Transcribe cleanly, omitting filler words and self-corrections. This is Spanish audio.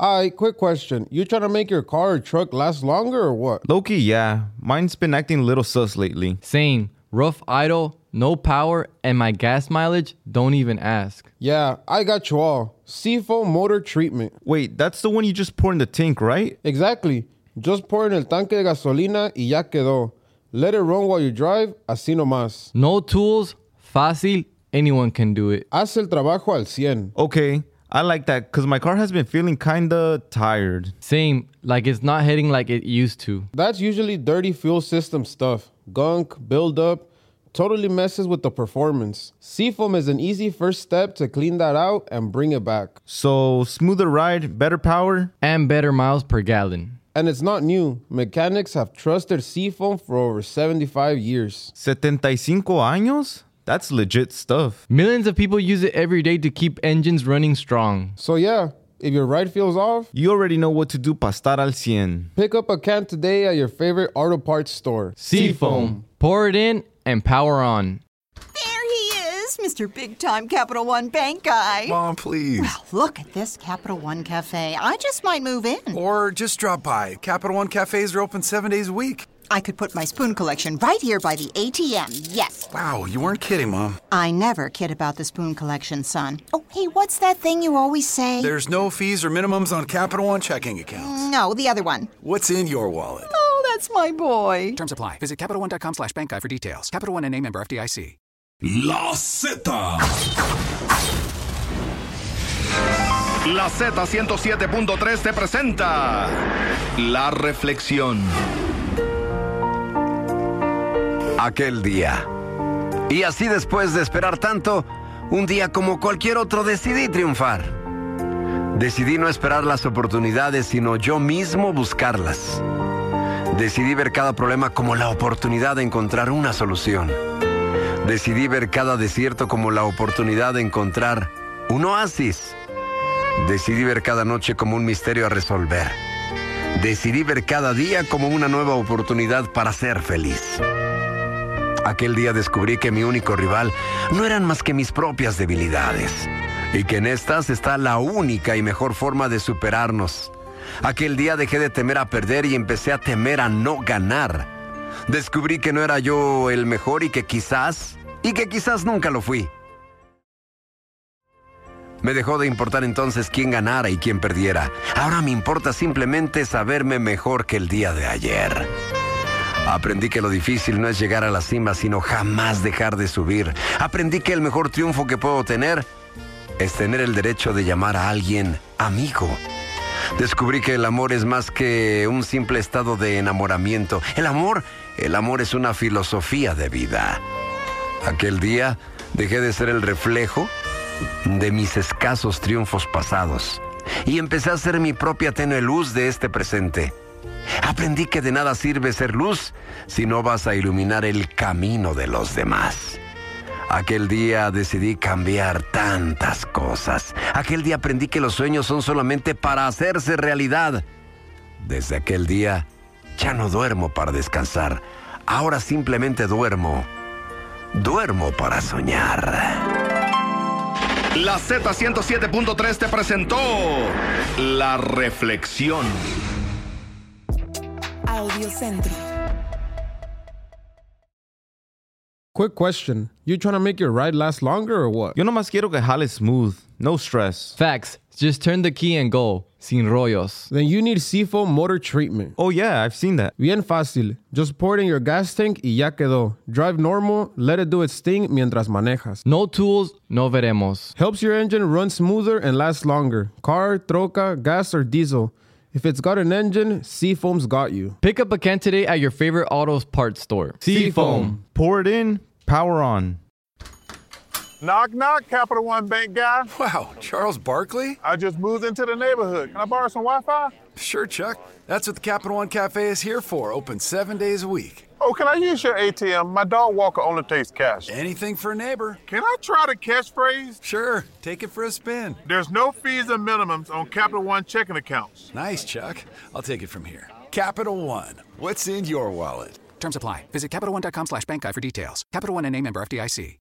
Alright, quick question. You trying to make your car or truck last longer or what? Low-key, yeah. Mine's been acting a little sus lately. Same. Rough idle, no power, and my gas mileage, don't even ask. Yeah, I got you all. Seafoam motor treatment. Wait, that's the one you just pour in the tank, right? Exactly. Just pour in el tanque de gasolina y ya quedó. Let it run while you drive, así nomás. No tools, fácil, anyone can do it. Haz el trabajo al 100. Okay, I like that because my car has been feeling kinda tired. Same, like it's not hitting like it used to. That's usually dirty fuel system stuff. Gunk, buildup, totally messes with the performance. Seafoam is an easy first step to clean that out and bring it back. So, smoother ride, better power? And better miles per gallon. And it's not new. Mechanics have trusted Seafoam for over 75 years. 75 años? That's legit stuff. Millions of people use it every day to keep engines running strong. So yeah, if your ride feels off, You already know what to do para estar al 100. pick up a can today at your favorite auto parts store. Seafoam. Pour it in and power on. There he is, Mr. Big Time Capital One Bank guy. Mom, please. Well, look at this Capital One Cafe. I just might move in. Or just drop by. Capital One cafes are open 7 days a week. I could put my spoon collection right here by the ATM. Yes. Wow, you weren't kidding, Mom. I never kid about the spoon collection, son. Oh, hey, what's that thing you always say? There's no fees or minimums on Capital One checking accounts. No, the other one. What's in your wallet? Oh, that's my boy. Terms apply. Visit CapitalOne.com/bank guide for details. Capital One and a member FDIC. La Z. La Z107.3 te presenta La Reflexión. Aquel día. Y así después de esperar tanto, un día como cualquier otro decidí triunfar. Decidí no esperar las oportunidades, sino yo mismo buscarlas. Decidí ver cada problema como la oportunidad de encontrar una solución. Decidí ver cada desierto como la oportunidad de encontrar un oasis. Decidí ver cada noche como un misterio a resolver. Decidí ver cada día como una nueva oportunidad para ser feliz. Aquel día descubrí que mi único rival no eran más que mis propias debilidades y que en estas está la única y mejor forma de superarnos. Aquel día dejé de temer a perder y empecé a temer a no ganar. Descubrí que no era yo el mejor y que quizás nunca lo fui. Me dejó de importar entonces quién ganara y quién perdiera. Ahora me importa simplemente saberme mejor que el día de ayer. Aprendí que lo difícil no es llegar a la cima, sino jamás dejar de subir. Aprendí que el mejor triunfo que puedo tener es tener el derecho de llamar a alguien amigo. Descubrí que el amor es más que un simple estado de enamoramiento. El amor es una filosofía de vida. Aquel día dejé de ser el reflejo de mis escasos triunfos pasados y empecé a ser mi propia tenue luz de este presente. Aprendí que de nada sirve ser luz si no vas a iluminar el camino de los demás. Aquel día decidí cambiar tantas cosas. Aquel día aprendí que los sueños son solamente para hacerse realidad. Desde aquel día ya no duermo para descansar. Ahora simplemente duermo para soñar. La Z107.3 te presentó La Reflexión. Audiocentro. Quick question. You trying to make your ride last longer or what? Yo nomás quiero que jale smooth. No stress. Facts. Just turn the key and go. Sin rollos. Then you need Seafoam motor treatment. Oh yeah, I've seen that. Bien fácil. Just pour it in your gas tank y ya quedó. Drive normal, let it do its thing mientras manejas. No tools, no veremos. Helps your engine run smoother and last longer. Car, troca, gas, or diesel. If it's got an engine, Seafoam's got you. Pick up a can today at your favorite auto parts store. Seafoam. Pour it in, power on. Knock, knock, Capital One Bank guy. Wow, Charles Barkley? I just moved into the neighborhood. Can I borrow some Wi-Fi? Sure, Chuck. That's what the Capital One Cafe is here for. Open 7 days a week. Oh, can I use your ATM? My dog walker only takes cash. Anything for a neighbor. Can I try the catchphrase? Sure, take it for a spin. There's no fees and minimums on Capital One checking accounts. Nice, Chuck. I'll take it from here. Capital One. What's in your wallet? Terms apply. Visit CapitalOne.com/bank guide for details. Capital One and a member FDIC.